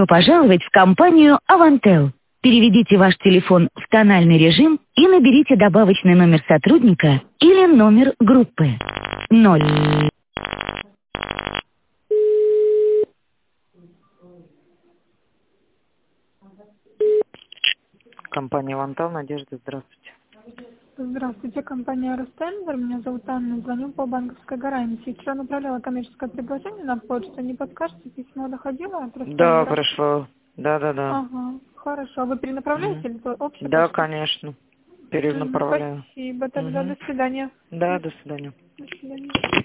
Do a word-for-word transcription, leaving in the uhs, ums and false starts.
Пожаловать в компанию «Авантел». Переведите ваш телефон в тональный режим и наберите добавочный номер сотрудника или номер группы. ноль. Компания «Авантел», Надежда, здравствуйте. Здравствуйте, компания «Ростендер». Меня зовут Анна, звоню по банковской гарантии. Вчера направляла коммерческое предложение на почту. Не подскажете, письмо доходило от Да, «Ростендера»? пришло. Да, да, да. Ага, хорошо. Вы перенаправляете или то общая Да, почта? конечно. Мгм, Перенаправляю. спасибо. Тогда Угу. до свидания. Да, до свидания. До свидания.